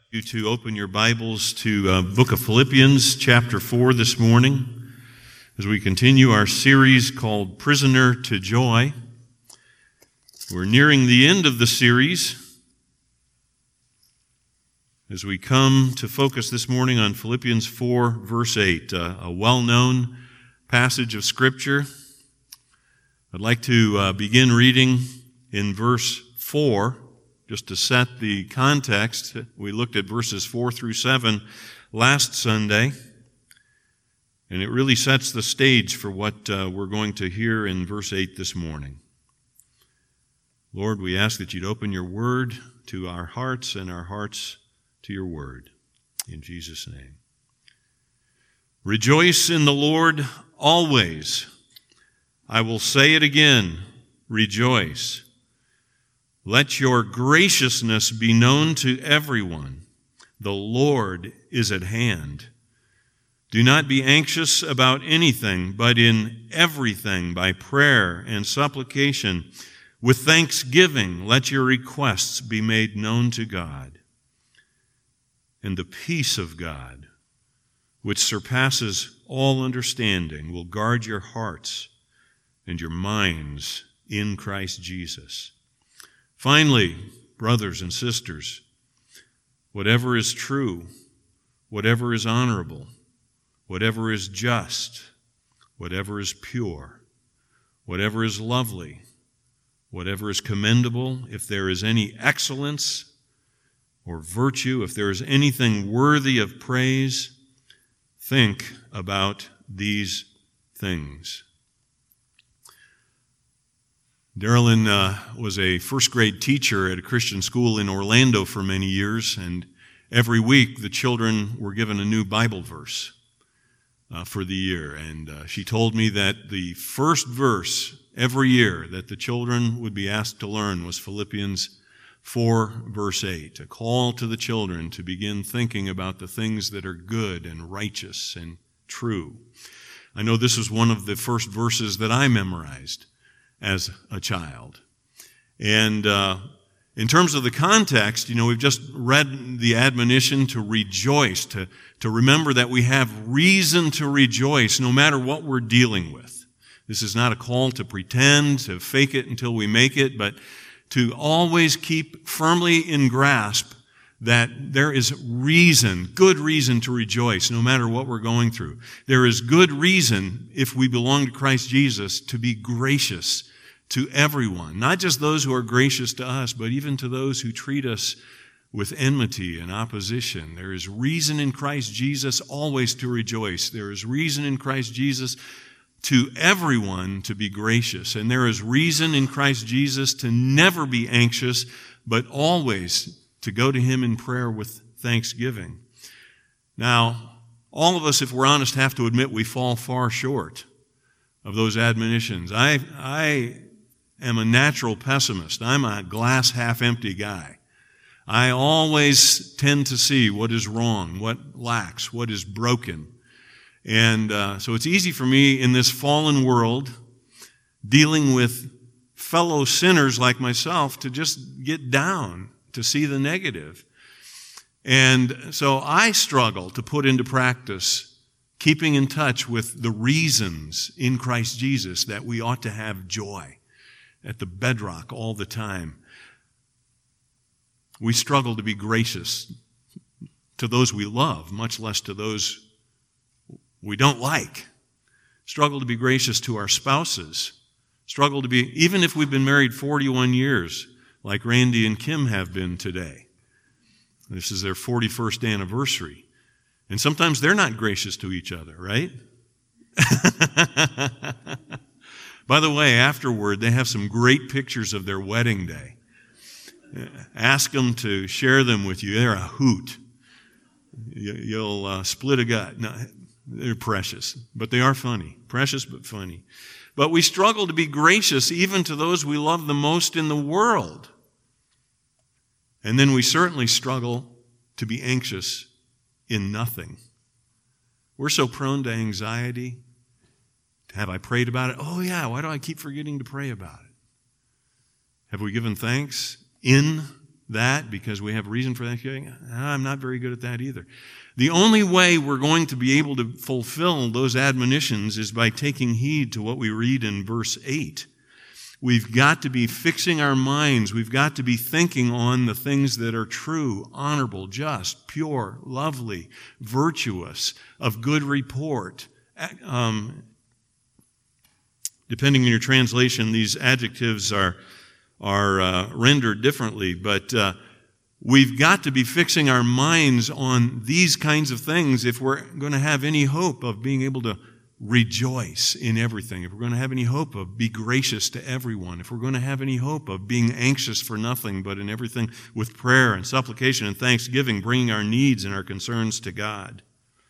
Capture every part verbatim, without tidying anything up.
You to open your Bibles to uh, book of Philippians chapter four this morning as we continue our series called Prisoner to Joy. We're nearing the end of the series as we come to focus this morning on Philippians four verse eight, uh, a well-known passage of Scripture. I'd like to uh, begin reading in verse four. Just to set the context, we looked at verses four through seven last Sunday, and it really sets the stage for what uh, we're going to hear in verse eight this morning. Lord, we ask that you'd open your word to our hearts and our hearts to your word. In Jesus' name. Rejoice in the Lord always. I will say it again, rejoice. Let your graciousness be known to everyone. The Lord is at hand. Do not be anxious about anything, but in everything, by prayer and supplication, with thanksgiving, let your requests be made known to God. And the peace of God, which surpasses all understanding, will guard your hearts and your minds in Christ Jesus. Finally, brothers and sisters, whatever is true, whatever is honorable, whatever is just, whatever is pure, whatever is lovely, whatever is commendable, if there is any excellence or virtue, if there is anything worthy of praise, think about these things. Darylyn uh, was a first-grade teacher at a Christian school in Orlando for many years, and every week the children were given a new Bible verse uh, for the year. And uh, she told me that the first verse every year that the children would be asked to learn was Philippians four, verse eight, a call to the children to begin thinking about the things that are good and righteous and true. I know this was one of the first verses that I memorized as a child. And uh, in terms of the context, you know, we've just read the admonition to rejoice, to, to remember that we have reason to rejoice no matter what we're dealing with. This is not a call to pretend, to fake it until we make it, but to always keep firmly in grasp that there is reason, good reason to rejoice no matter what we're going through. There is good reason, if we belong to Christ Jesus, to be gracious to everyone, not just those who are gracious to us, but even to those who treat us with enmity and opposition. There is reason in Christ Jesus always to rejoice. There is reason in Christ Jesus to everyone to be gracious. And there is reason in Christ Jesus to never be anxious, but always to go to Him in prayer with thanksgiving. Now, all of us, if we're honest, have to admit we fall far short of those admonitions. I, I am a natural pessimist. I'm a glass half empty guy. I always tend to see what is wrong, what lacks, what is broken. And uh, so it's easy for me in this fallen world, dealing with fellow sinners like myself, to just get down, to see the negative. And so I struggle to put into practice keeping in touch with the reasons in Christ Jesus that we ought to have joy at the bedrock all the time. We struggle to be gracious to those we love, much less to those we don't like. Struggle to be gracious to our spouses. Struggle to be, even if we've been married forty-one years, like Randy and Kim have been today. This is their forty-first anniversary. And sometimes they're not gracious to each other, right? By the way, afterward, they have some great pictures of their wedding day. Ask them to share them with you. They're a hoot. You'll uh, split a gut. No, they're precious, but they are funny. Precious but funny. But we struggle to be gracious even to those we love the most in the world. And then we certainly struggle to be anxious in nothing. We're so prone to anxiety. Have I prayed about it? Oh yeah, why do I keep forgetting to pray about it? Have we given thanks in that because we have reason for that? I'm not very good at that either. The only way we're going to be able to fulfill those admonitions is by taking heed to what we read in verse eight. We've got to be fixing our minds. We've got to be thinking on the things that are true, honorable, just, pure, lovely, virtuous, of good report. Um, depending on your translation, these adjectives are, are uh, rendered differently, but uh, we've got to be fixing our minds on these kinds of things if we're going to have any hope of being able to rejoice in everything, if we're going to have any hope of be gracious to everyone, if we're going to have any hope of being anxious for nothing, but in everything with prayer and supplication and thanksgiving, bringing our needs and our concerns to God.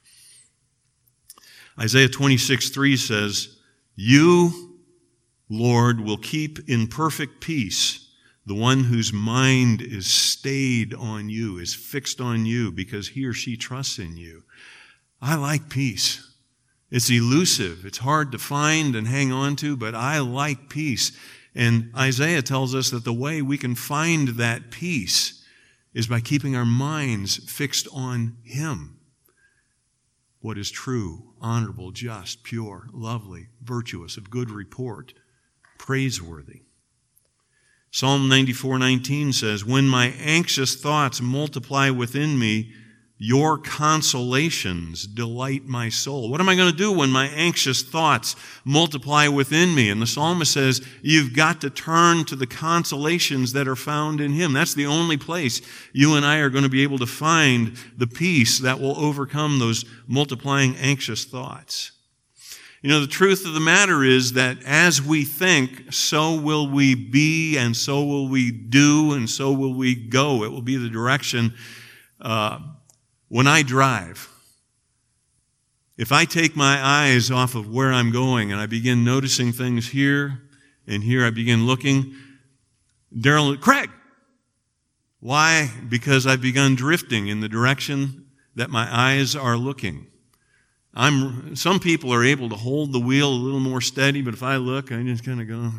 Isaiah twenty-six three says, "You, Lord, will keep in perfect peace the one whose mind is stayed on you, is fixed on you, because he or she trusts in you." I like peace. It's elusive. It's hard to find and hang on to, but I like peace. And Isaiah tells us that the way we can find that peace is by keeping our minds fixed on Him. What is true, honorable, just, pure, lovely, virtuous, of good report, praiseworthy. Psalm ninety-four nineteen says, "When my anxious thoughts multiply within me, your consolations delight my soul." What am I going to do when my anxious thoughts multiply within me? And the psalmist says, you've got to turn to the consolations that are found in Him. That's the only place you and I are going to be able to find the peace that will overcome those multiplying anxious thoughts. You know, the truth of the matter is that as we think, so will we be, and so will we do, and so will we go. It will be the direction uh, When I drive, if I take my eyes off of where I'm going and I begin noticing things here and here, I begin looking, Daryl, Craig! Why? Because I've begun drifting in the direction that my eyes are looking. I'm. Some people are able to hold the wheel a little more steady, but if I look, I just kind of go.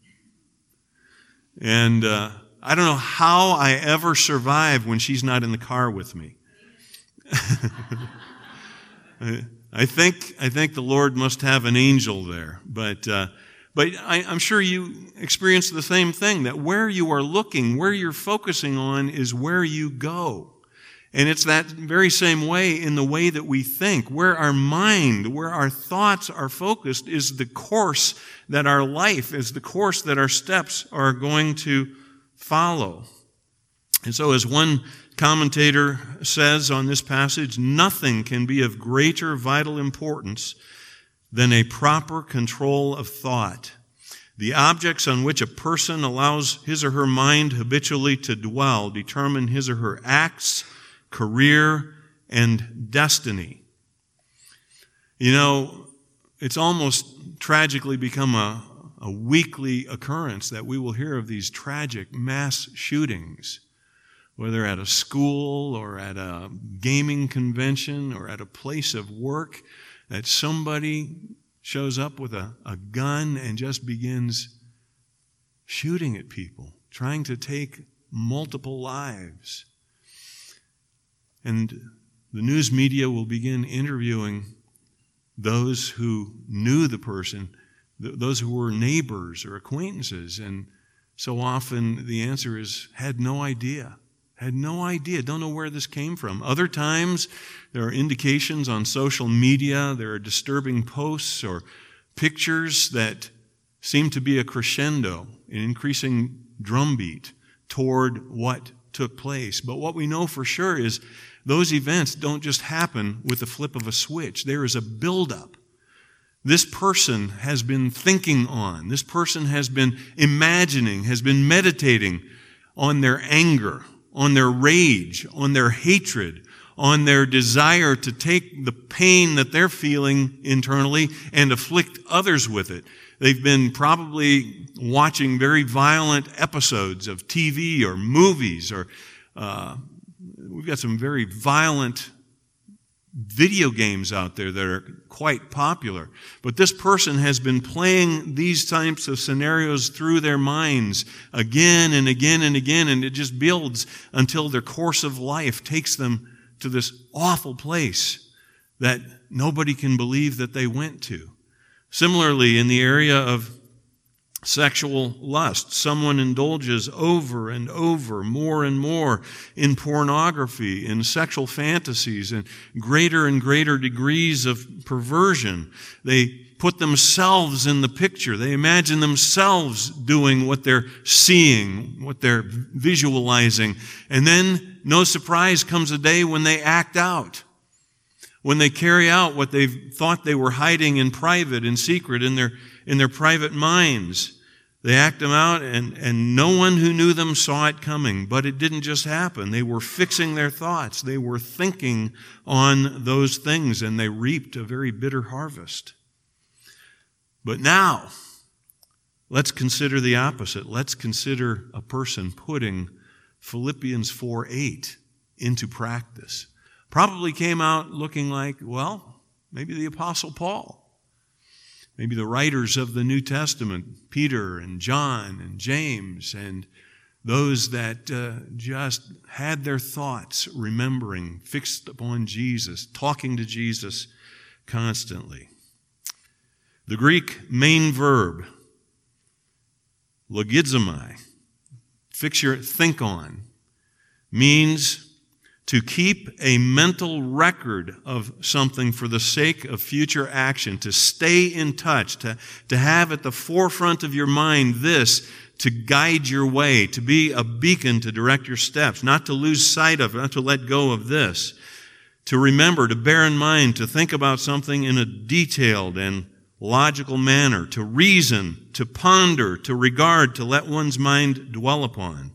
And uh, I don't know how I ever survive when she's not in the car with me. I think I think the Lord must have an angel there, but uh, but I, I'm sure you experience the same thing, that where you are looking, where you're focusing on, is where you go. And it's that very same way in the way that we think. Where our mind, where our thoughts are focused, is the course that our life, is the course that our steps are going to follow. And so, as one commentator says on this passage, nothing can be of greater vital importance than a proper control of thought. The objects on which a person allows his or her mind habitually to dwell determine his or her acts, career, and destiny. You know, it's almost tragically become a, a weekly occurrence that we will hear of these tragic mass shootings, whether at a school or at a gaming convention or at a place of work, that somebody shows up with a, a gun and just begins shooting at people, trying to take multiple lives. And the news media will begin interviewing those who knew the person, those who were neighbors or acquaintances, and so often the answer is, had no idea. Had no idea, don't know where this came from. Other times, there are indications on social media, there are disturbing posts or pictures that seem to be a crescendo, an increasing drumbeat toward what took place. But what we know for sure is those events don't just happen with the flip of a switch. There is a buildup. This person has been thinking on, this person has been imagining, has been meditating on their anger, on their rage, on their hatred, on their desire to take the pain that they're feeling internally and afflict others with it. They've been probably watching very violent episodes of T V or movies, or uh, we've got some very violent video games out there that are quite popular. But this person has been playing these types of scenarios through their minds again and again and again, and it just builds until their course of life takes them to this awful place that nobody can believe that they went to. Similarly, in the area of sexual lust, someone indulges over and over, more and more, in pornography, in sexual fantasies, and greater and greater degrees of perversion. They put themselves in the picture. They imagine themselves doing what they're seeing, what they're visualizing. And then, no surprise, comes a day when they act out. When they carry out what they thought they were hiding in private, in secret, in their in their private minds. They act them out, and, and no one who knew them saw it coming. But it didn't just happen. They were fixing their thoughts. They were thinking on those things, and they reaped a very bitter harvest. But now, let's consider the opposite. Let's consider a person putting Philippians four eight into practice. Probably came out looking like, well, maybe the Apostle Paul. Maybe the writers of the New Testament, Peter and John and James, and those that uh, just had their thoughts remembering, fixed upon Jesus, talking to Jesus constantly. The Greek main verb, logizomai, fix your think on, means to keep a mental record of something for the sake of future action, to stay in touch, to, to have at the forefront of your mind this, to guide your way, to be a beacon to direct your steps, not to lose sight of it, not to let go of this, to remember, to bear in mind, to think about something in a detailed and logical manner, to reason, to ponder, to regard, to let one's mind dwell upon.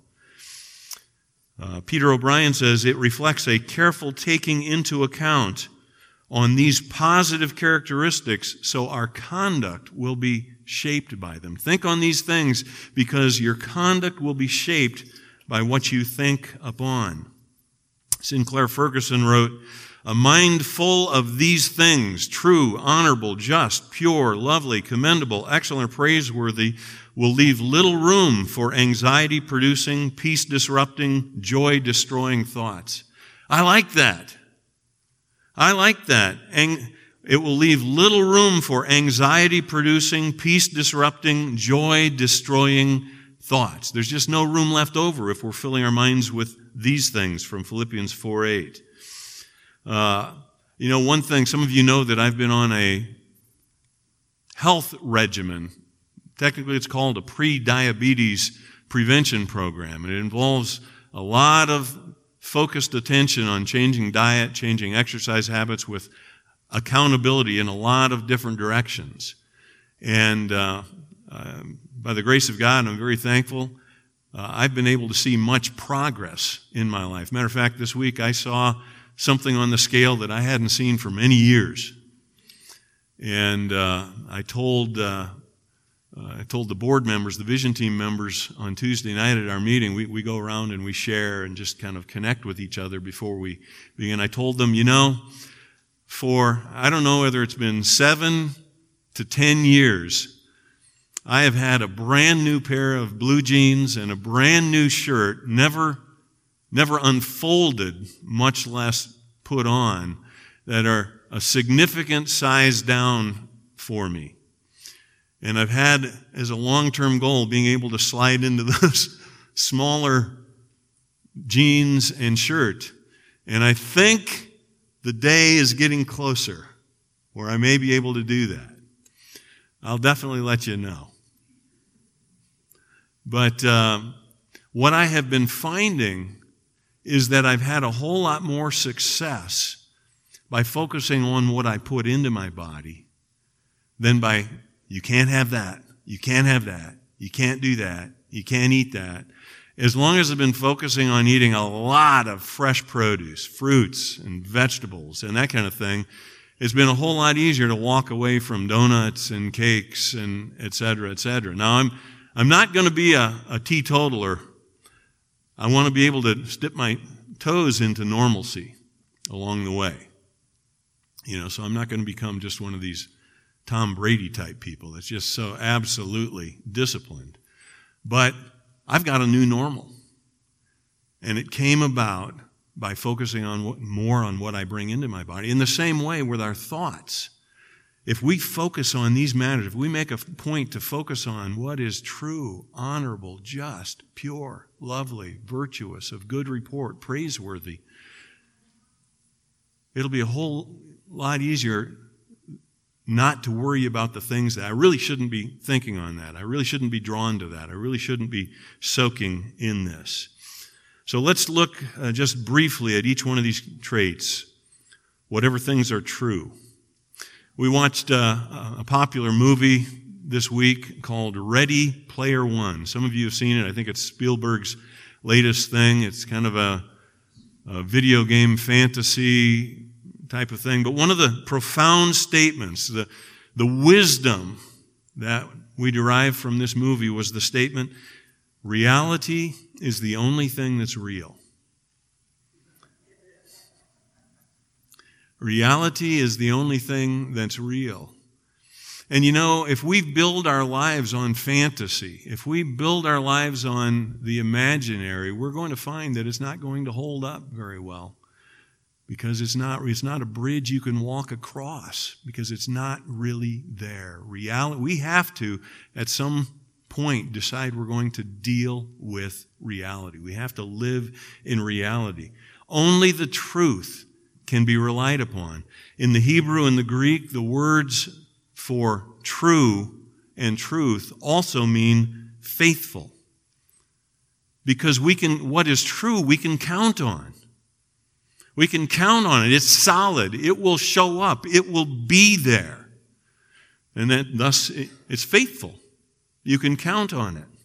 Uh, Peter O'Brien says it reflects a careful taking into account on these positive characteristics so our conduct will be shaped by them. Think on these things because your conduct will be shaped by what you think upon. Sinclair Ferguson wrote, "A mind full of these things, true, honorable, just, pure, lovely, commendable, excellent, praiseworthy, will leave little room for anxiety-producing, peace-disrupting, joy-destroying thoughts." I like that. I like that. It will leave little room for anxiety-producing, peace-disrupting, joy-destroying thoughts. There's just no room left over if we're filling our minds with these things from Philippians four eight. Uh, you know, one thing, some of you know that I've been on a health regimen. Technically, it's called a pre-diabetes prevention program. And it involves a lot of focused attention on changing diet, changing exercise habits with accountability in a lot of different directions. And uh, uh, by the grace of God, I'm very thankful, uh, I've been able to see much progress in my life. Matter of fact, this week I saw something on the scale that I hadn't seen for many years. And uh, I told... Uh, Uh, I told the board members, the vision team members on Tuesday night at our meeting, we, we go around and we share and just kind of connect with each other before we begin. I told them, you know, for, I don't know whether it's been seven to ten years, I have had a brand new pair of blue jeans and a brand new shirt, never, never unfolded, much less put on, that are a significant size down for me. And I've had as a long-term goal being able to slide into those smaller jeans and shirt. And I think the day is getting closer where I may be able to do that. I'll definitely let you know. But uh, what I have been finding is that I've had a whole lot more success by focusing on what I put into my body than by you can't have that, you can't have that, you can't do that, you can't eat that. As long as I've been focusing on eating a lot of fresh produce, fruits and vegetables and that kind of thing, it's been a whole lot easier to walk away from donuts and cakes and et cetera, et cetera. Now, I'm I'm not going to be a, a teetotaler. I want to be able to dip my toes into normalcy along the way. You know, so I'm not going to become just one of these Tom Brady type people that's just so absolutely disciplined. But I've got a new normal. And it came about by focusing on what, more on what I bring into my body. In the same way with our thoughts. If we focus on these matters, if we make a point to focus on what is true, honorable, just, pure, lovely, virtuous, of good report, praiseworthy, it'll be a whole lot easier not to worry about the things that I really shouldn't be thinking on that. I really shouldn't be drawn to that. I really shouldn't be soaking in this. So let's look uh, just briefly at each one of these traits, whatever things are true. We watched uh, a popular movie this week called Ready Player One. Some of you have seen it. I think it's Spielberg's latest thing. It's kind of a, a video game fantasy type of thing. But one of the profound statements, the, the wisdom that we derived from this movie was the statement, reality is the only thing that's real. Reality is the only thing that's real. And you know, if we build our lives on fantasy, if we build our lives on the imaginary, we're going to find that it's not going to hold up very well. Because it's not, it's not a bridge you can walk across, because it's not really there. Reality, we have to, at some point, decide we're going to deal with reality. We have to live in reality. Only the truth can be relied upon. In the Hebrew and the Greek, the words for true and truth also mean faithful. Because we can, what is true, we can count on. We can count on it. It's solid. It will show up. It will be there. And that, thus, it, it's faithful. You can count on it.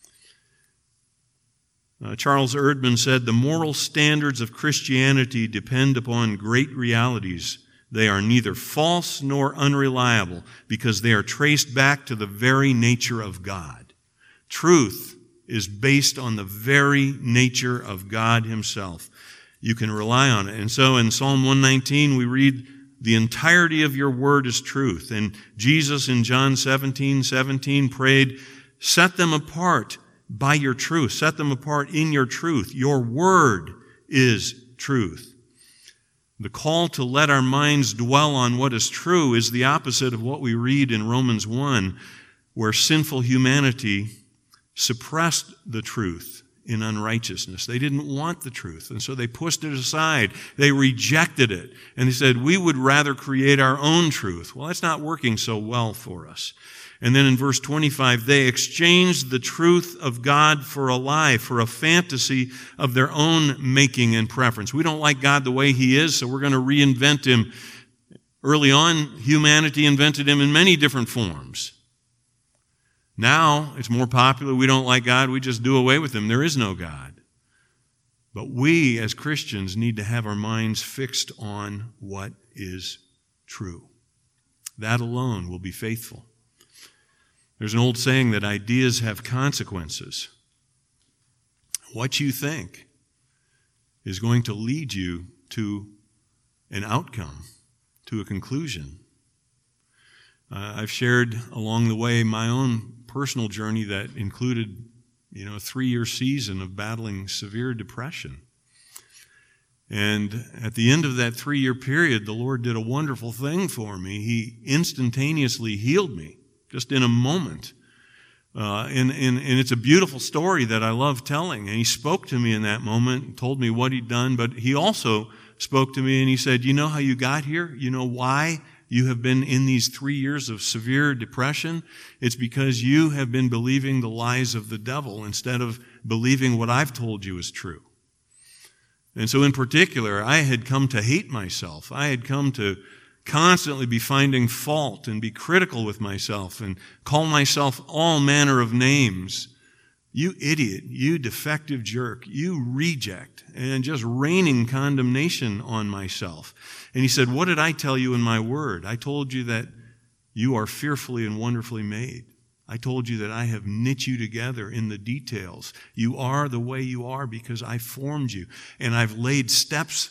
Uh, Charles Erdman said, the moral standards of Christianity depend upon great realities. They are neither false nor unreliable because they are traced back to the very nature of God. Truth is based on the very nature of God Himself. You can rely on it. And so in Psalm one nineteen, we read, the entirety of your word is truth. And Jesus in John seventeen seventeen prayed, set them apart by your truth. Set them apart in your truth. Your word is truth. The call to let our minds dwell on what is true is the opposite of what we read in Romans one, where sinful humanity suppressed the truth in unrighteousness. They didn't want the truth, and so they pushed it aside. They rejected it, and they said, we would rather create our own truth. Well, that's not working so well for us. And then in verse twenty-five, they exchanged the truth of God for a lie, for a fantasy of their own making and preference. We don't like God the way He is, so we're going to reinvent Him. Early on, humanity invented Him in many different forms. Now, it's more popular. We don't like God. We just do away with Him. There is no God. But we, as Christians, need to have our minds fixed on what is true. That alone will be faithful. There's an old saying that ideas have consequences. What you think is going to lead you to an outcome, to a conclusion. Uh, I've shared along the way my own personal journey that included, you know, a three-year season of battling severe depression. And at the end of that three-year period, the Lord did a wonderful thing for me. He instantaneously healed me, just in a moment. Uh, and, and, and it's a beautiful story that I love telling. And He spoke to me in that moment and told me what He'd done, but He also spoke to me and He said, you know how you got here? You know why you have been in these three years of severe depression? It's because you have been believing the lies of the devil instead of believing what I've told you is true. And so in particular, I had come to hate myself. I had come to constantly be finding fault and be critical with myself and call myself all manner of names. You idiot, you defective jerk, you reject, and just raining condemnation on myself. And He said, what did I tell you in my word? I told you that you are fearfully and wonderfully made. I told you that I have knit you together in the details. You are the way you are because I formed you. And I've laid steps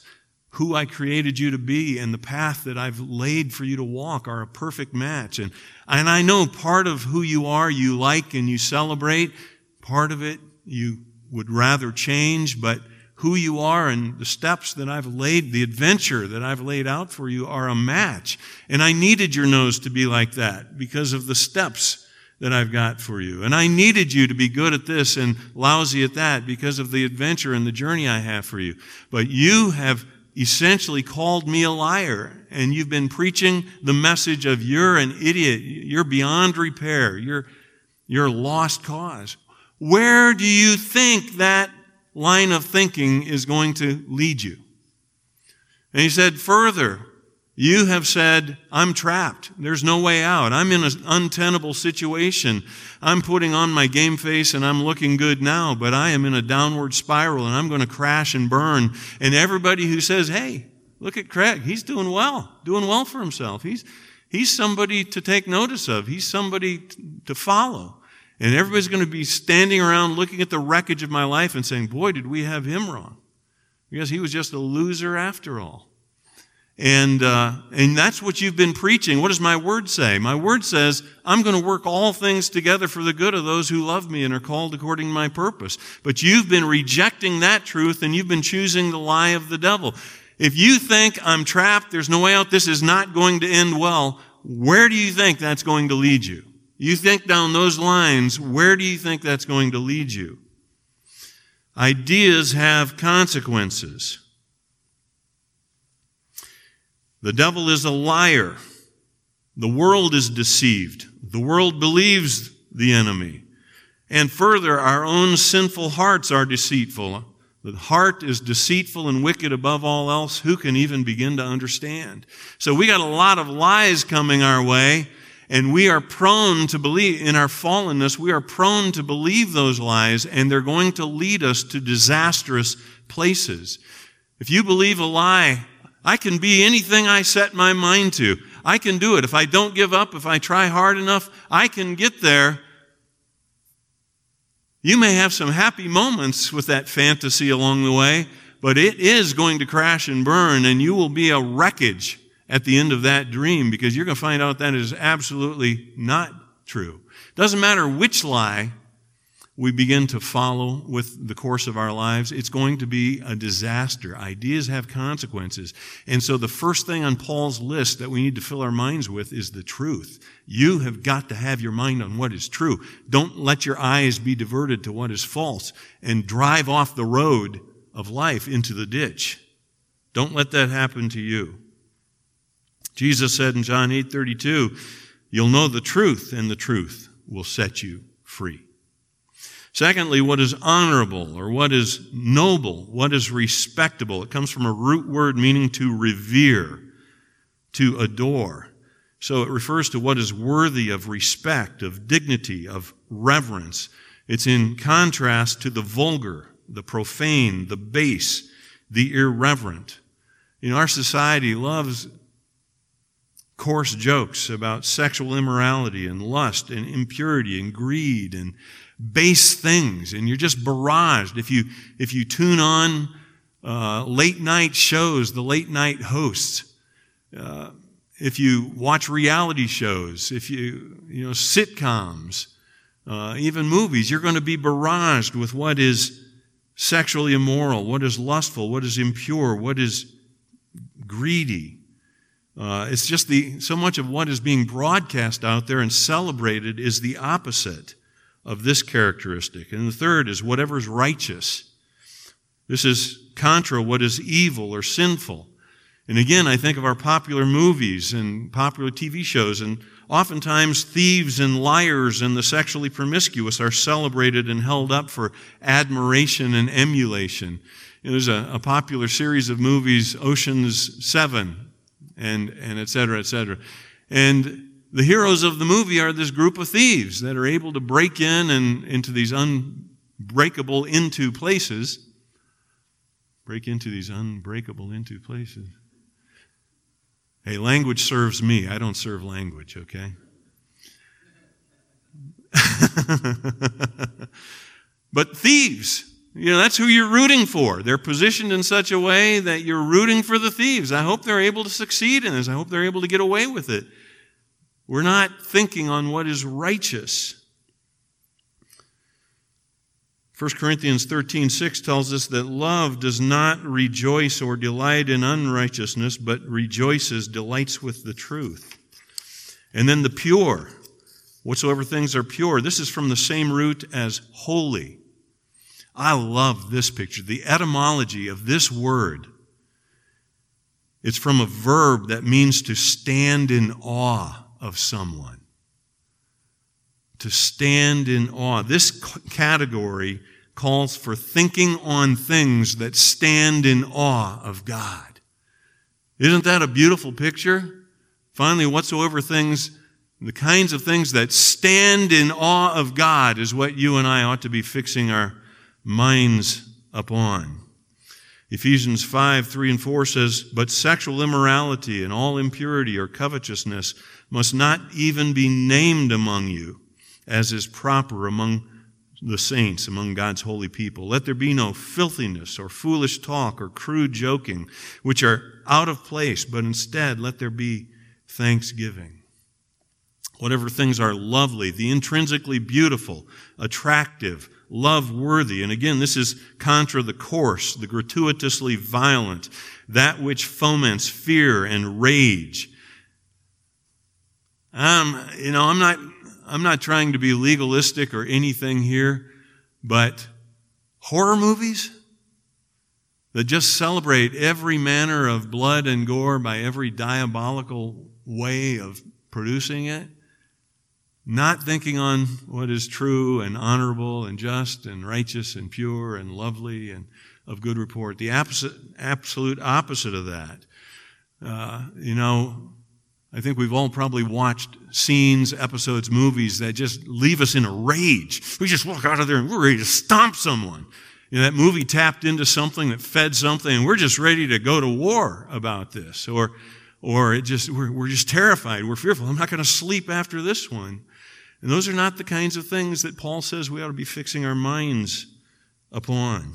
who I created you to be and the path that I've laid for you to walk are a perfect match. And, and I know part of who you are you like and you celebrate. Part of it you would rather change, but who you are and the steps that I've laid, the adventure that I've laid out for you are a match. And I needed your nose to be like that because of the steps that I've got for you. And I needed you to be good at this and lousy at that because of the adventure and the journey I have for you. But you have essentially called me a liar, and you've been preaching the message of you're an idiot, you're beyond repair, you're, you're a lost cause. Where do you think that line of thinking is going to lead you? And he said, further, you have said, I'm trapped. There's no way out. I'm in an untenable situation. I'm putting on my game face and I'm looking good now, but I am in a downward spiral and I'm going to crash and burn. And everybody who says, hey, look at Craig. He's doing well, doing well for himself. He's, he's somebody to take notice of. He's somebody to follow. And everybody's going to be standing around looking at the wreckage of my life and saying, boy, did we have him wrong. Because he was just a loser after all. And uh, and that's what you've been preaching. What does my word say? My word says, I'm going to work all things together for the good of those who love me and are called according to my purpose. But you've been rejecting that truth and you've been choosing the lie of the devil. If you think I'm trapped, there's no way out, this is not going to end well, where do you think that's going to lead you? You think down those lines, where do you think that's going to lead you? Ideas have consequences. The devil is a liar. The world is deceived. The world believes the enemy. And further, our own sinful hearts are deceitful. The heart is deceitful and wicked above all else. Who can even begin to understand? So we got a lot of lies coming our way, and we are prone to believe, in our fallenness, we are prone to believe those lies, and they're going to lead us to disastrous places. If you believe a lie, I can be anything I set my mind to. I can do it. If I don't give up, if I try hard enough, I can get there. You may have some happy moments with that fantasy along the way, but it is going to crash and burn, and you will be a wreckage at the end of that dream because you're going to find out that is absolutely not true. Doesn't matter which lie we begin to follow with the course of our lives, it's going to be a disaster. Ideas have consequences. And so the first thing on Paul's list that we need to fill our minds with is the truth. You have got to have your mind on what is true. Don't let your eyes be diverted to what is false and drive off the road of life into the ditch. Don't let that happen to you. Jesus said in John eight thirty-two, you'll know the truth, and the truth will set you free. Secondly, what is honorable or what is noble, what is respectable. It comes from a root word meaning to revere, to adore. So it refers to what is worthy of respect, of dignity, of reverence. It's in contrast to the vulgar, the profane, the base, the irreverent. You know, our society loves coarse jokes about sexual immorality and lust and impurity and greed and base things, and you're just barraged. If you if you tune on uh, late night shows, the late night hosts, uh, if you watch reality shows, if you you know sitcoms, uh, even movies, you're going to be barraged with what is sexually immoral, what is lustful, what is impure, what is greedy. Uh, it's just the so much of what is being broadcast out there and celebrated is the opposite of this characteristic. And the third is whatever is righteous. This is contra what is evil or sinful. And again, I think of our popular movies and popular T V shows, and oftentimes thieves and liars and the sexually promiscuous are celebrated and held up for admiration and emulation. You know, there's a, a popular series of movies, Ocean's Seven, and, and et cetera, et cetera. And the heroes of the movie are this group of thieves that are able to break in and into these unbreakable into places. Break into these unbreakable into places. Hey, language serves me. I don't serve language, okay? But thieves You know, that's who you're rooting for. They're positioned in such a way that you're rooting for the thieves. I hope they're able to succeed in this. I hope they're able to get away with it. We're not thinking on what is righteous. First Corinthians thirteen six tells us that love does not rejoice or delight in unrighteousness, but rejoices, delights with the truth. And then the pure, whatsoever things are pure. This is from the same root as holy. I love this picture. The etymology of this word, it's from a verb that means to stand in awe of someone. To stand in awe. This category calls for thinking on things that stand in awe of God. Isn't that a beautiful picture? Finally, whatsoever things, the kinds of things that stand in awe of God is what you and I ought to be fixing our minds upon. Ephesians five, three and four says, "But sexual immorality and all impurity or covetousness must not even be named among you, as is proper among the saints, among God's holy people. Let there be no filthiness or foolish talk or crude joking, which are out of place, but instead let there be thanksgiving." Whatever things are lovely, the intrinsically beautiful, attractive, love-worthy. And again, this is contra the coarse, the gratuitously violent, that which foments fear and rage. Um, you know, I'm not, I'm not trying to be legalistic or anything here, but horror movies that just celebrate every manner of blood and gore by every diabolical way of producing it, not thinking on what is true and honorable and just and righteous and pure and lovely and of good report. The opposite, absolute opposite of that. Uh, you know, I think we've all probably watched scenes, episodes, movies that just leave us in a rage. We just walk out of there and we're ready to stomp someone. You know, that movie tapped into something that fed something, and we're just ready to go to war about this. Or, or it just we're, we're just terrified. We're fearful. I'm not going to sleep after this one. And those are not the kinds of things that Paul says we ought to be fixing our minds upon.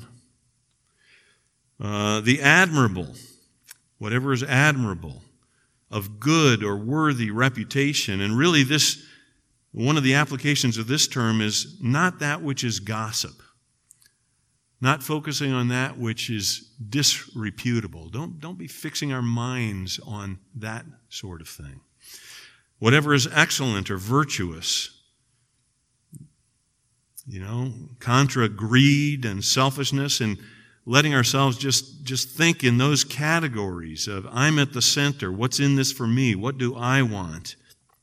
Uh, the admirable, whatever is admirable, of good or worthy reputation. And really this, one of the applications of this term is not that which is gossip. Not focusing on that which is disreputable. Don't, don't be fixing our minds on that sort of thing. Whatever is excellent or virtuous. You know, contra greed and selfishness, and letting ourselves just, just think in those categories of I'm at the center. What's in this for me? What do I want?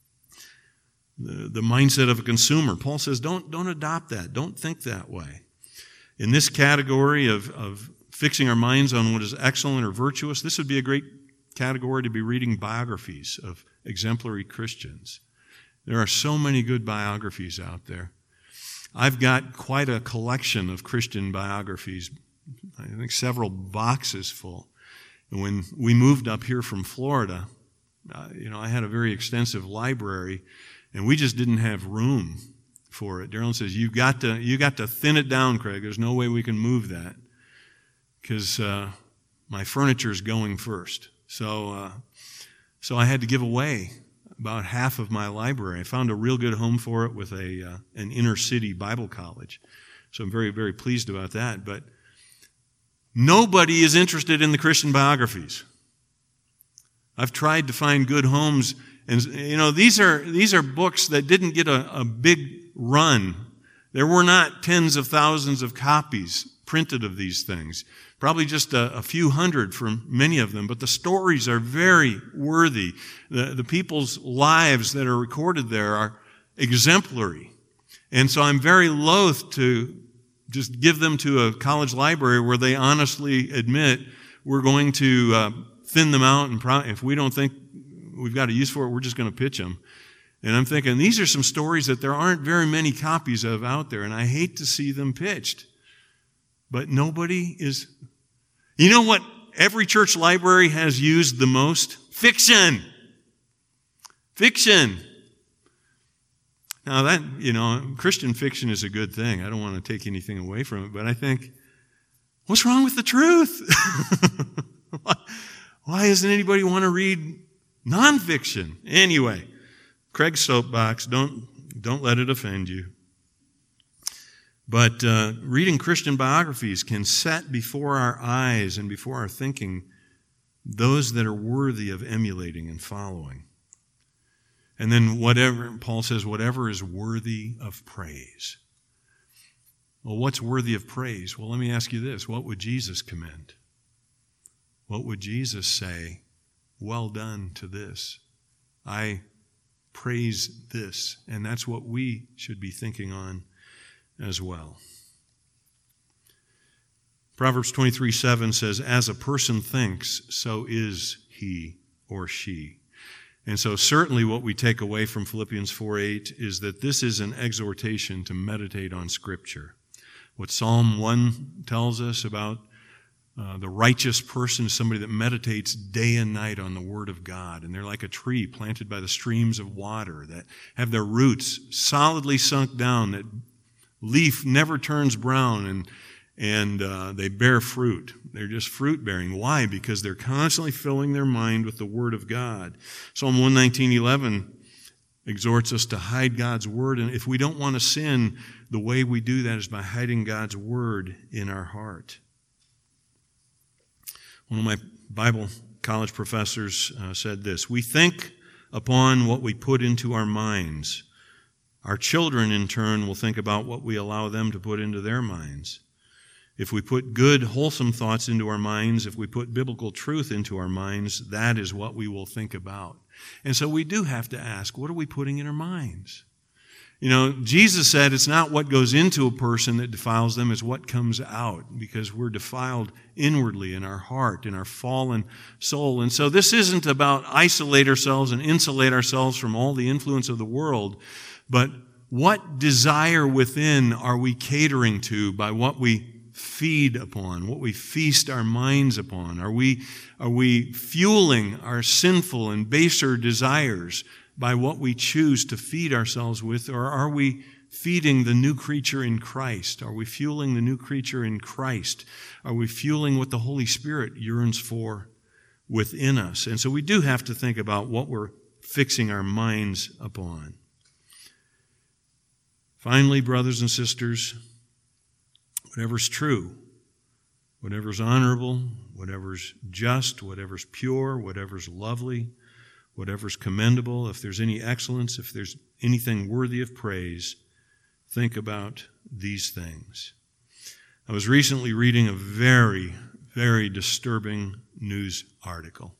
The, the mindset of a consumer. Paul says don't, don't adopt that. Don't think that way. In this category of, of fixing our minds on what is excellent or virtuous, this would be a great category to be reading biographies of exemplary Christians. There are so many good biographies out there. I've got quite a collection of Christian biographies, I think several boxes full. And when we moved up here from Florida, uh, you know, I had a very extensive library, and we just didn't have room for it. Darren says, "You got to, you got to thin it down, Craig. There's no way we can move that because uh, my furniture is going first." So, uh, so I had to give away about half of my library. I found a real good home for it with a uh, an inner city Bible college. So I'm very, very pleased about that. But nobody is interested in the Christian biographies. I've tried to find good homes, and you know these are these are books that didn't get a, a big run. There were not tens of thousands of copies printed of these things. Probably just a, a few hundred from many of them, but the stories are very worthy. The, the people's lives that are recorded there are exemplary. And so I'm very loath to just give them to a college library where they honestly admit we're going to uh, thin them out, and pro- if we don't think we've got a use for it, we're just going to pitch them. And I'm thinking, these are some stories that there aren't very many copies of out there, and I hate to see them pitched. But nobody is... You know what every church library has used the most? Fiction. Fiction. Now that, you know, Christian fiction is a good thing. I don't want to take anything away from it, but I think What's wrong with the truth? Why doesn't anybody want to read nonfiction? Anyway, Craig's soapbox, don't, don't let it offend you. But uh, reading Christian biographies can set before our eyes and before our thinking those that are worthy of emulating and following. And then whatever, Paul says, whatever is worthy of praise. Well, what's worthy of praise? Well, let me ask you this. What would Jesus commend? What would Jesus say? Well done to this. I praise this. And that's what we should be thinking on as well. Proverbs twenty-three seven says, as a person thinks, so is he or she. And so certainly what we take away from Philippians four eight is that this is an exhortation to meditate on Scripture. What Psalm one tells us about uh, the righteous person is somebody that meditates day and night on the Word of God. And they're like a tree planted by the streams of water that have their roots solidly sunk down, that leaf never turns brown, and and uh, they bear fruit. They're just fruit-bearing. Why? Because they're constantly filling their mind with the Word of God. Psalm one nineteen eleven exhorts us to hide God's Word, and if we don't want to sin, the way we do that is by hiding God's Word in our heart. One of my Bible college professors uh, said this, we think upon what we put into our minds. Our children, in turn, will think about what we allow them to put into their minds. If we put good, wholesome thoughts into our minds, if we put biblical truth into our minds, that is what we will think about. And so we do have to ask, what are we putting in our minds? You know, Jesus said it's not what goes into a person that defiles them, it's what comes out, because we're defiled inwardly in our heart, in our fallen soul. And so this isn't about isolate ourselves and insulate ourselves from all the influence of the world, but what desire within are we catering to by what we feed upon, what we feast our minds upon? Are we, are we fueling our sinful and baser desires by what we choose to feed ourselves with, or are we feeding the new creature in Christ? Are we fueling the new creature in Christ? Are we fueling what the Holy Spirit yearns for within us? And so we do have to think about what we're fixing our minds upon. Finally, brothers and sisters, whatever's true, whatever's honorable, whatever's just, whatever's pure, whatever's lovely, whatever's commendable, if there's any excellence, if there's anything worthy of praise, think about these things. I was recently reading a very, very disturbing news article.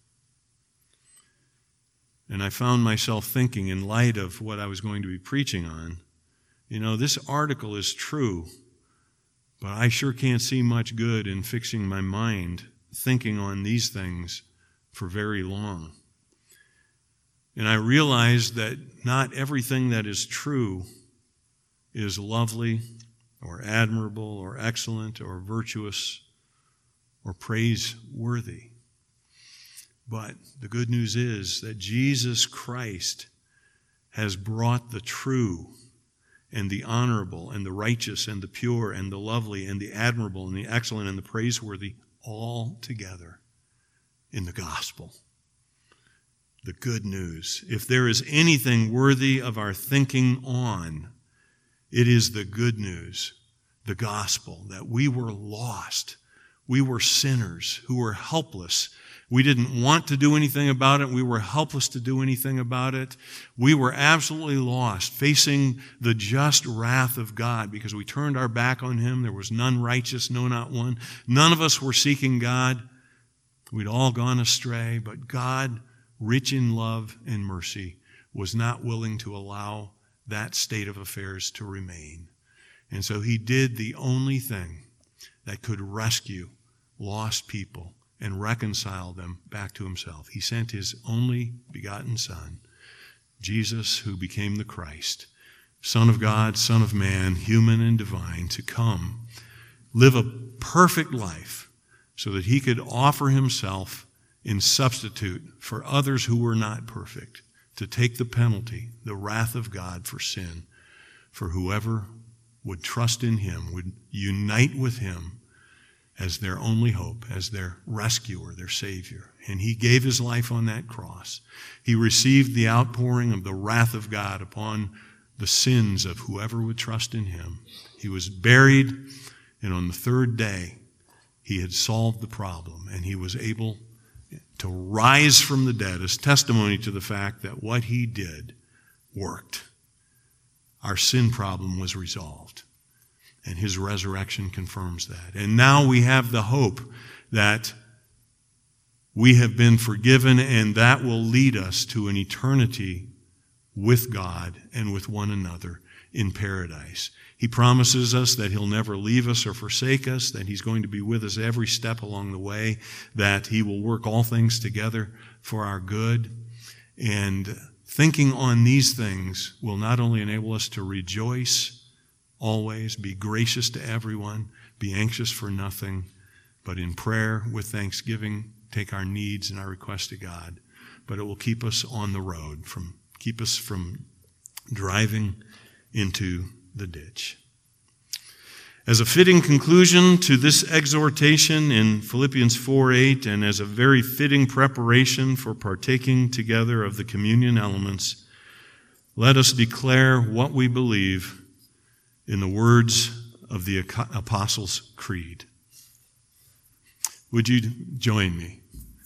And I found myself thinking, in light of what I was going to be preaching on, you know, this article is true, but I sure can't see much good in fixing my mind thinking on these things for very long. And I realized that not everything that is true is lovely or admirable or excellent or virtuous or praiseworthy. But the good news is that Jesus Christ has brought the true and the honorable and the righteous and the pure and the lovely and the admirable and the excellent and the praiseworthy all together in the gospel. The good news. If there is anything worthy of our thinking on, it is the good news, the gospel, that we were lost. We were sinners who were helpless. We didn't want to do anything about it. We were helpless to do anything about it. We were absolutely lost, facing the just wrath of God because we turned our back on Him. There was none righteous, no, not one. None of us were seeking God. We'd all gone astray, but God, rich in love and mercy, was not willing to allow that state of affairs to remain. And so He did the only thing that could rescue lost people and reconcile them back to Himself. He sent His only begotten Son, Jesus, who became the Christ, Son of God, Son of man, human and divine, to come, live a perfect life so that He could offer Himself in substitute for others who were not perfect, to take the penalty, the wrath of God for sin, for whoever would trust in Him, would unite with Him as their only hope, as their rescuer, their Savior. And he gave his life on that cross. He received the outpouring of the wrath of God upon the sins of whoever would trust in him. He was buried, and on the third day, he had solved the problem, and he was able to rise from the dead as testimony to the fact that what he did worked. Our sin problem was resolved, and his resurrection confirms that. And now we have the hope that we have been forgiven, and that will lead us to an eternity with God and with one another in paradise. He promises us that he'll never leave us or forsake us, that he's going to be with us every step along the way, that he will work all things together for our good. And thinking on these things will not only enable us to rejoice always, be gracious to everyone, be anxious for nothing, but in prayer with thanksgiving, take our needs and our requests to God. But it will keep us on the road, from keep us from driving into the ditch. As a fitting conclusion to this exhortation in Philippians four eight, and as a very fitting preparation for partaking together of the communion elements, let us declare what we believe in the words of the Apostles' Creed. Would you join me?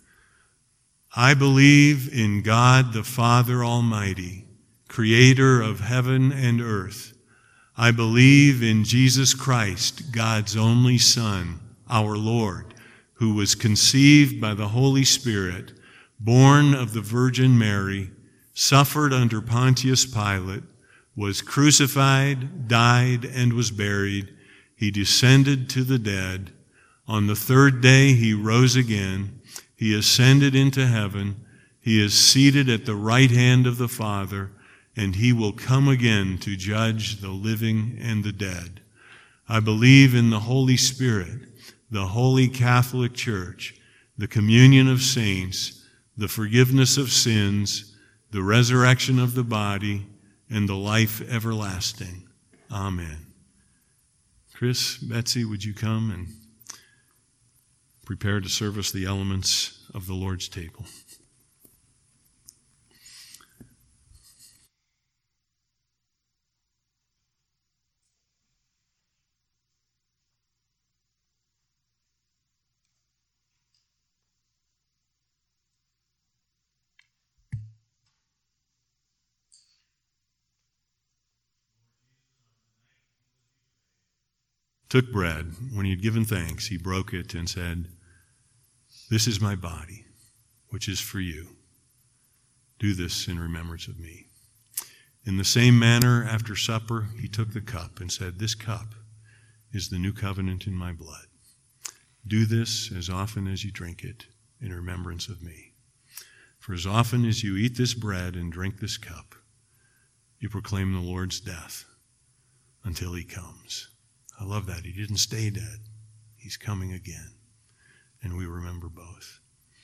I believe in God the Father Almighty, creator of heaven and earth. I believe in Jesus Christ, God's only Son, our Lord, who was conceived by the Holy Spirit, born of the Virgin Mary, suffered under Pontius Pilate, was crucified, died, and was buried. He descended to the dead. On the third day he rose again. He ascended into heaven. He is seated at the right hand of the Father, and he will come again to judge the living and the dead. I believe in the Holy Spirit, the Holy Catholic Church, the communion of saints, the forgiveness of sins, the resurrection of the body, and the life everlasting. Amen. Chris, Betsy, would you come and prepare to serve us the elements of the Lord's table? Took bread. When he had given thanks, he broke it and said, "This is my body, which is for you. Do this in remembrance of me." In the same manner, after supper, he took the cup and said, "This cup is the new covenant in my blood. Do this as often as you drink it in remembrance of me. For as often as you eat this bread and drink this cup, you proclaim the Lord's death until he comes." I love that. He didn't stay dead. He's coming again. And we remember both.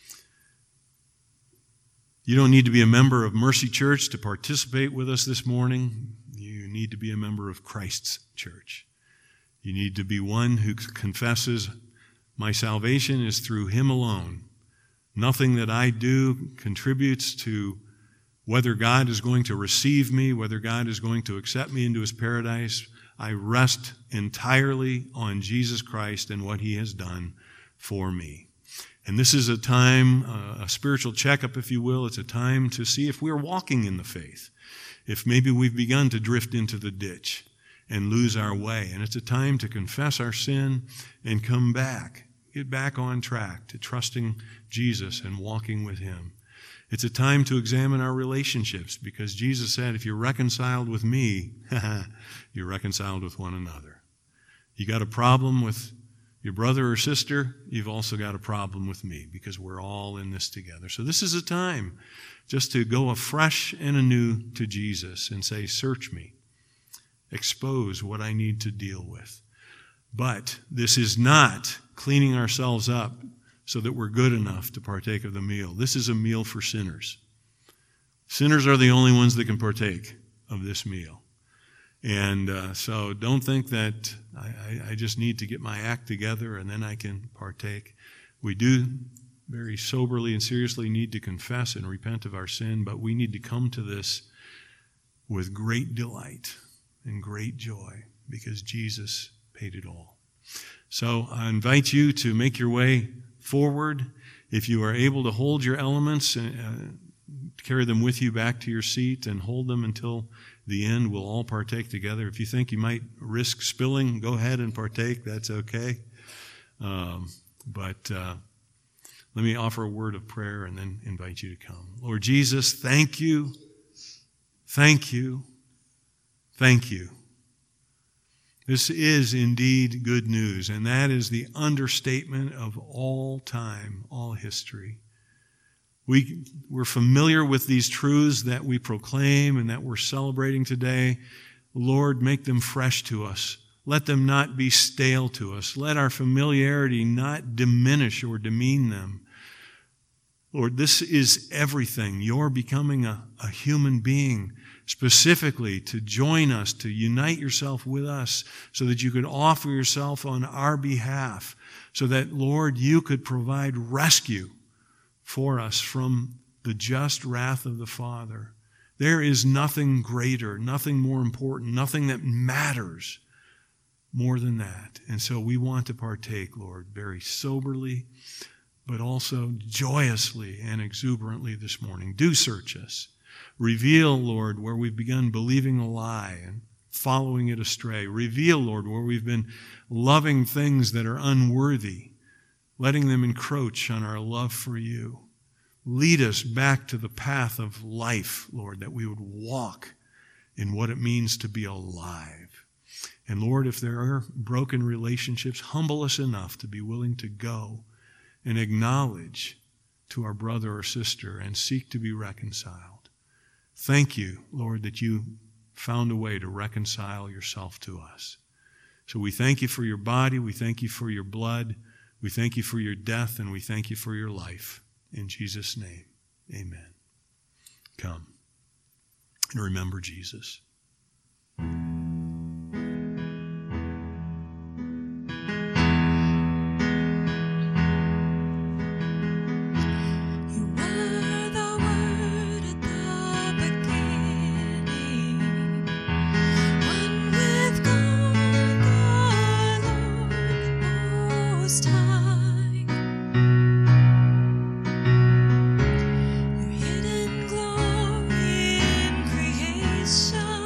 You don't need to be a member of Mercy Church to participate with us this morning. You need to be a member of Christ's church. You need to be one who confesses, my salvation is through him alone. Nothing that I do contributes to whether God is going to receive me, whether God is going to accept me into his paradise. I rest entirely on Jesus Christ and what he has done for me. And this is a time, uh, a spiritual checkup, if you will. It's a time to see if we're walking in the faith, if maybe we've begun to drift into the ditch and lose our way. And it's a time to confess our sin and come back, get back on track to trusting Jesus and walking with him. It's a time to examine our relationships, because Jesus said, if you're reconciled with me, you're reconciled with one another. You got a problem with your brother or sister, you've also got a problem with me, because we're all in this together. So this is a time just to go afresh and anew to Jesus and say, search me, expose what I need to deal with. But this is not cleaning ourselves up so that we're good enough to partake of the meal. This is a meal for sinners. Sinners are the only ones that can partake of this meal. And uh, so don't think that I, I, I just need to get my act together and then I can partake. We do very soberly and seriously need to confess and repent of our sin, but we need to come to this with great delight and great joy because Jesus paid it all. So I invite you to make your way forward. If you are able to hold your elements and uh, carry them with you back to your seat and hold them until the end, we'll all partake together. If you think you might risk spilling, go ahead and partake. That's okay. Um, but uh, let me offer a word of prayer and then invite you to come. Lord Jesus, thank you. Thank you. Thank you. This is indeed good news, and that is the understatement of all time, all history. We, we're familiar with these truths that we proclaim and that we're celebrating today. Lord, make them fresh to us. Let them not be stale to us. Let our familiarity not diminish or demean them. Lord, this is everything. You're becoming a, a human being specifically to join us, to unite yourself with us so that you could offer yourself on our behalf, so that, Lord, you could provide rescue for us from the just wrath of the Father. There is nothing greater, nothing more important, nothing that matters more than that. And so we want to partake, Lord, very soberly, but also joyously and exuberantly this morning. Do search us. Reveal, Lord, where we've begun believing a lie and following it astray. Reveal, Lord, where we've been loving things that are unworthy, letting them encroach on our love for you. Lead us back to the path of life, Lord, that we would walk in what it means to be alive. And Lord, if there are broken relationships, humble us enough to be willing to go and acknowledge to our brother or sister and seek to be reconciled. Thank you, Lord, that you found a way to reconcile yourself to us. So we thank you for your body, we thank you for your blood, we thank you for your death, and we thank you for your life. In Jesus' name, amen. Come and remember Jesus. Your hidden glory in creation.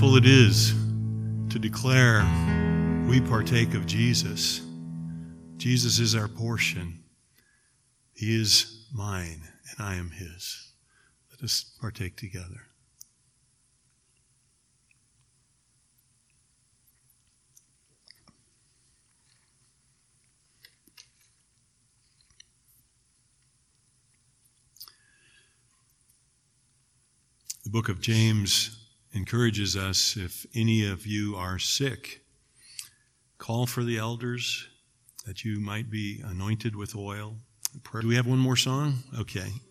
wonderful it is to declare we partake of Jesus. Jesus is our portion. He is mine, and I am his. Let us partake together. The book of James encourages us, if any of you are sick, call for the elders that you might be anointed with oil. Do we have one more song? Okay.